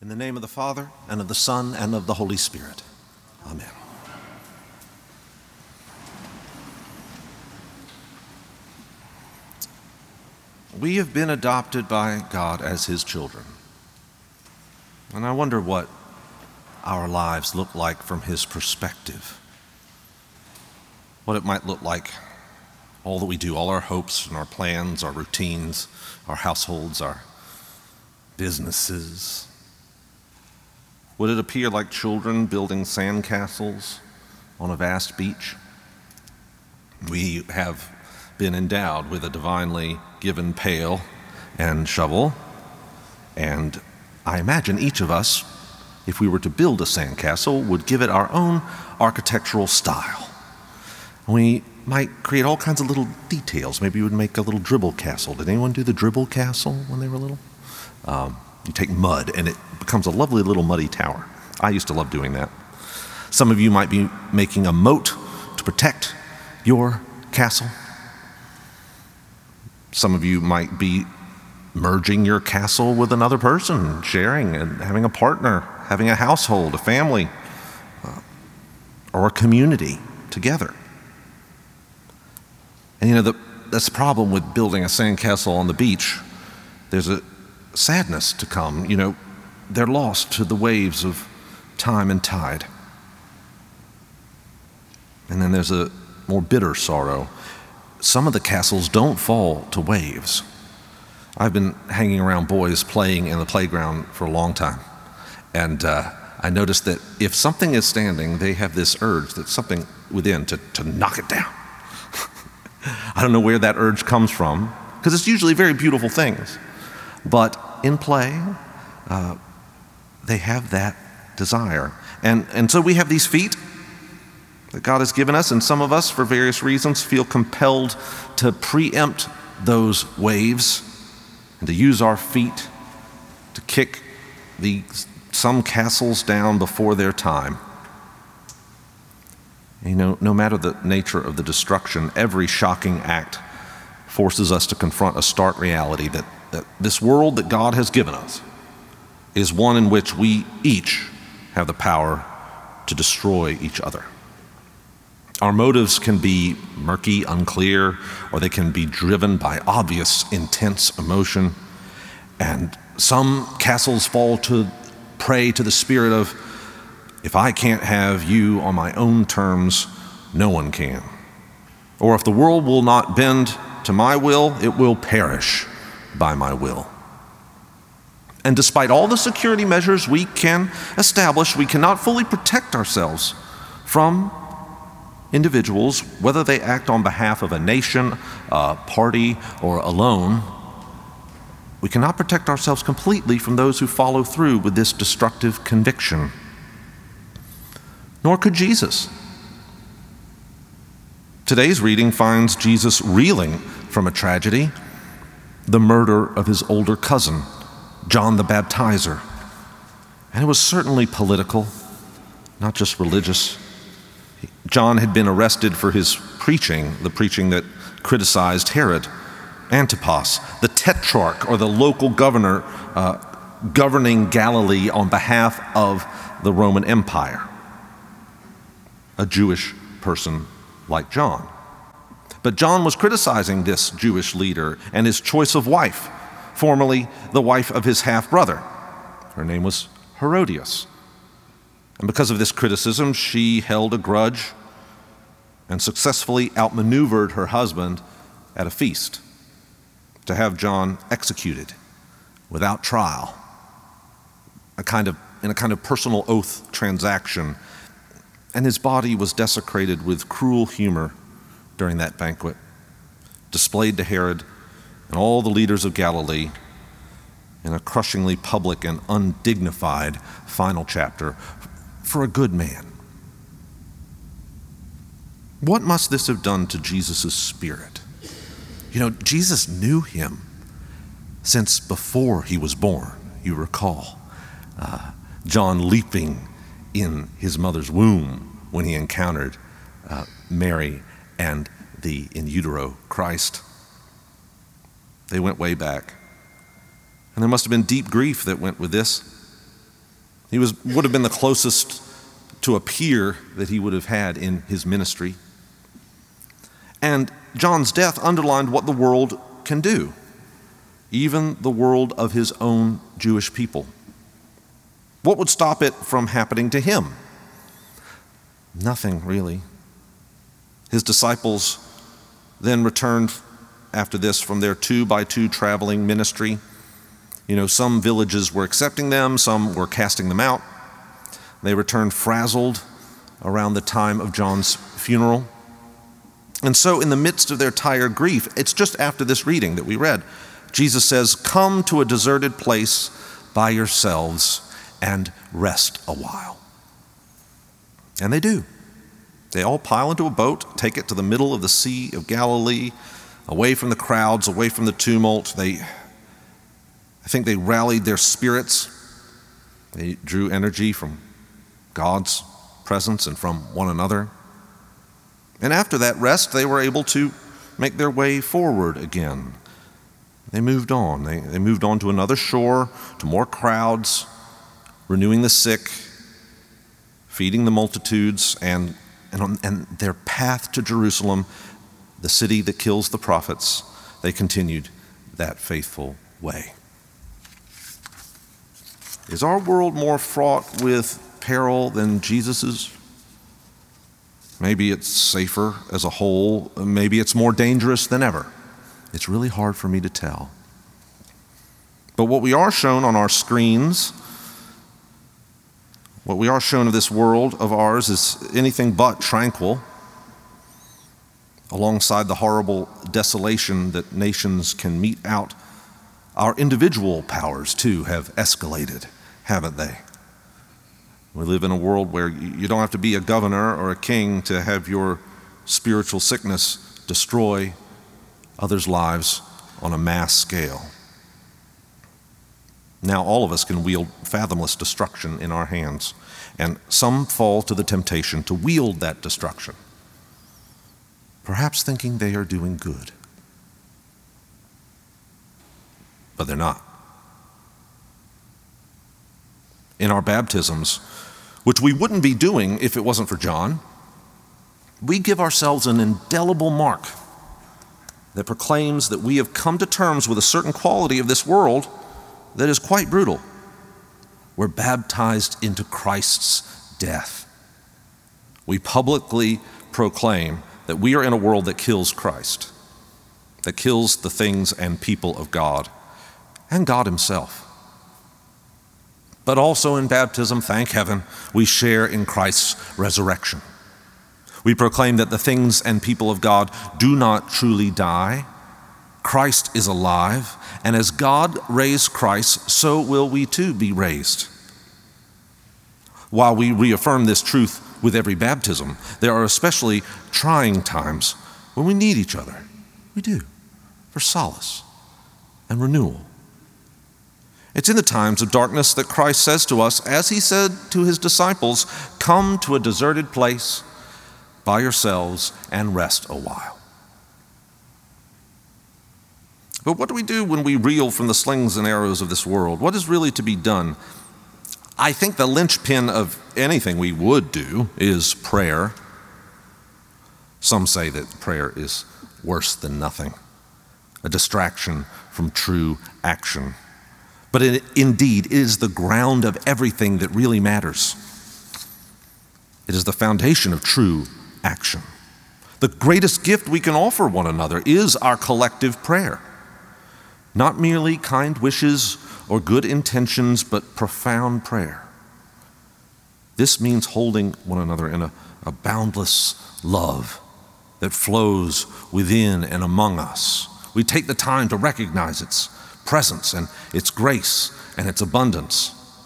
In the name of the Father, and of the Son, and of the Holy Spirit. Amen. We have been adopted by God as His children. And I wonder what our lives look like from His perspective. What it might look like, all that we do, all our hopes and our plans, our routines, our households, our businesses. Would it appear like children building sandcastles on a vast beach? We have been endowed with a divinely given pail and shovel, and I imagine each of us, if we were to build a sandcastle, would give it our own architectural style. We might create all kinds of little details. Maybe you would make a little dribble castle. Did anyone do the dribble castle when they were little? You take mud and it becomes a lovely little muddy tower. I used to love doing that. Some of you might be making a moat to protect your castle. Some of you might be merging your castle with another person, sharing and having a partner, having a household, a family, or a community together. And that's the problem with building a sandcastle on the beach. There's a sadness to come. They're lost to the waves of time and tide. And then there's a more bitter sorrow. Some of the castles don't fall to waves. I've been hanging around boys playing in the playground for a long time. And I noticed that if something is standing, they have this urge that something within to knock it down. I don't know where that urge comes from, because it's usually very beautiful things. But in play, they have that desire. And so we have these feet that God has given us, and some of us, for various reasons, feel compelled to preempt those waves and to use our feet to kick some castles down before their time. No matter the nature of the destruction, every shocking act forces us to confront a stark reality that this world that God has given us is one in which we each have the power to destroy each other. Our motives can be murky, unclear, or they can be driven by obvious, intense emotion. And some castles fall to prey to the spirit of, if I can't have you on my own terms, no one can. Or if the world will not bend to my will, it will perish by my will. And despite all the security measures we can establish, we cannot fully protect ourselves from individuals, whether they act on behalf of a nation, a party, or alone. We cannot protect ourselves completely from those who follow through with this destructive conviction. Nor could Jesus. Today's reading finds Jesus reeling from a tragedy, the murder of his older cousin, John the Baptizer. And it was certainly political, not just religious. John had been arrested for his preaching, the preaching that criticized Herod Antipas, the tetrarch, or the local governor governing Galilee on behalf of the Roman Empire, a Jewish person like John. But John was criticizing this Jewish leader and his choice of wife, formerly the wife of his half-brother. Her name was Herodias. And because of this criticism, she held a grudge and successfully outmaneuvered her husband at a feast to have John executed without trial, in a kind of personal oath transaction. And his body was desecrated with cruel humor during that banquet, displayed to Herod and all the leaders of Galilee in a crushingly public and undignified final chapter for a good man. What must this have done to Jesus' spirit? Jesus knew him since before he was born. You recall John leaping in his mother's womb when he encountered Mary and the in utero Christ. They went way back. And there must have been deep grief that went with this. He would have been the closest to a peer that he would have had in his ministry. And John's death underlined what the world can do, even the world of his own Jewish people. What would stop it from happening to him? Nothing, really. His disciples then returned after this from their 2-by-2 traveling ministry. Some villages were accepting them, some were casting them out. They returned frazzled around the time of John's funeral. And so in the midst of their tired grief, it's just after this reading that we read, Jesus says, "Come to a deserted place by yourselves and rest a while." And they do. They all pile into a boat, take it to the middle of the Sea of Galilee, away from the crowds, away from the tumult. I think they rallied their spirits. They drew energy from God's presence and from one another. And after that rest, they were able to make their way forward again. They moved on. They moved on to another shore, to more crowds, renewing the sick, feeding the multitudes, and on their path to Jerusalem, the city that kills the prophets, they continued that faithful way. Is our world more fraught with peril than Jesus's? Maybe it's safer as a whole. Maybe it's more dangerous than ever. It's really hard for me to tell. But what we are shown on our screens, what we are shown of this world of ours is anything but tranquil. Alongside the horrible desolation that nations can mete out, our individual powers too have escalated, haven't they? We live in a world where you don't have to be a governor or a king to have your spiritual sickness destroy others' lives on a mass scale. Now all of us can wield fathomless destruction in our hands, and some fall to the temptation to wield that destruction, perhaps thinking they are doing good. But they're not. In our baptisms, which we wouldn't be doing if it wasn't for John, we give ourselves an indelible mark that proclaims that we have come to terms with a certain quality of this world that is quite brutal. We're baptized into Christ's death. We publicly proclaim that we are in a world that kills Christ, that kills the things and people of God, and God himself. But also in baptism, thank heaven, we share in Christ's resurrection. We proclaim that the things and people of God do not truly die. Christ is alive, and as God raised Christ, so will we too be raised. While we reaffirm this truth with every baptism, there are especially trying times when we need each other. We do, for solace and renewal. It's in the times of darkness that Christ says to us, as he said to his disciples, "Come to a deserted place by yourselves and rest a while." But what do we do when we reel from the slings and arrows of this world? What is really to be done? I think the linchpin of anything we would do is prayer. Some say that prayer is worse than nothing, a distraction from true action. But indeed, it is the ground of everything that really matters. It is the foundation of true action. The greatest gift we can offer one another is our collective prayer. Not merely kind wishes or good intentions, but profound prayer. This means holding one another in a boundless love that flows within and among us. We take the time to recognize its presence and its grace and its abundance.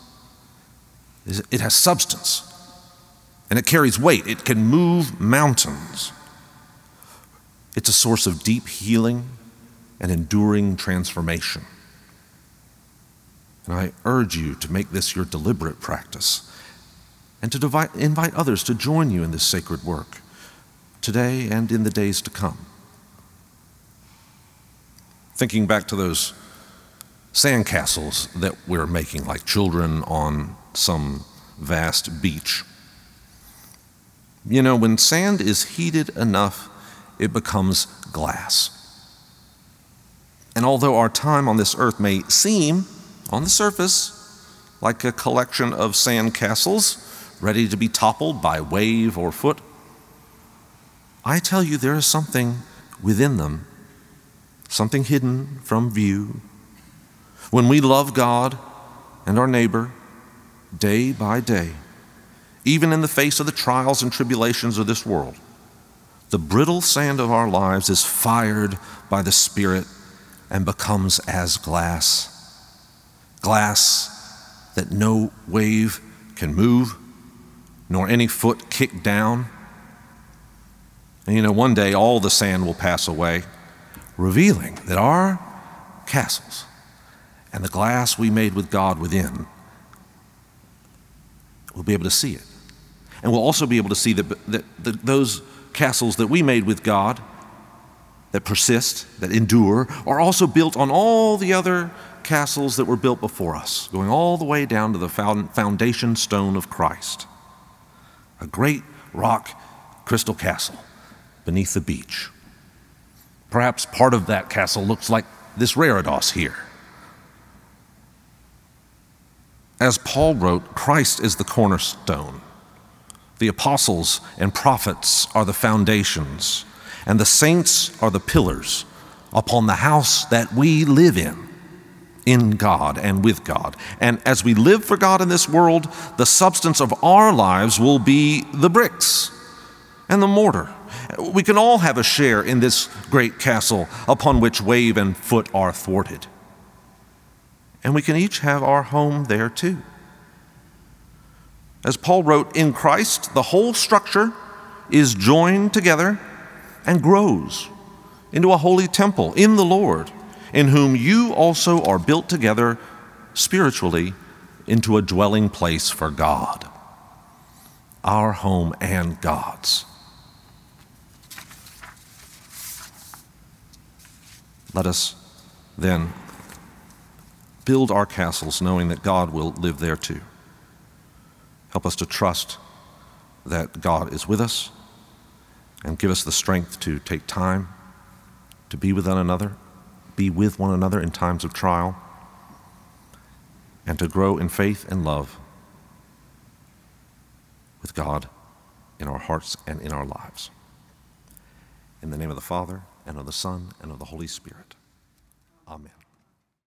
It has substance and it carries weight. It can move mountains. It's a source of deep healing and enduring transformation. And I urge you to make this your deliberate practice and to invite others to join you in this sacred work today and in the days to come. Thinking back to those sandcastles that we're making like children on some vast beach. You know, when sand is heated enough, it becomes glass. And although our time on this earth may seem, on the surface, like a collection of sand castles ready to be toppled by wave or foot, I tell you there is something within them, something hidden from view. When we love God and our neighbor day by day, even in the face of the trials and tribulations of this world, the brittle sand of our lives is fired by the Spirit and becomes as glass. Glass that no wave can move, nor any foot kick down. And you know, one day all the sand will pass away, revealing that our castles and the glass we made with God within, we'll be able to see it. And we'll also be able to see that those castles that we made with God, that persist, that endure, are also built on all the other castles that were built before us, going all the way down to the foundation stone of Christ. A great rock crystal castle beneath the beach. Perhaps part of that castle looks like this reredos here. As Paul wrote, Christ is the cornerstone. The apostles and prophets are the foundations, and the saints are the pillars upon the house that we live in God and with God. And as we live for God in this world, the substance of our lives will be the bricks and the mortar. We can all have a share in this great castle upon which wave and foot are thwarted. And we can each have our home there too. As Paul wrote, in Christ, the whole structure is joined together and grows into a holy temple in the Lord, in whom you also are built together spiritually into a dwelling place for God, our home and God's. Let us then build our castles knowing that God will live there too. Help us to trust that God is with us, and give us the strength to take time to be with one another in times of trial, and to grow in faith and love with God in our hearts and in our lives. In the name of the Father, and of the Son, and of the Holy Spirit. Amen.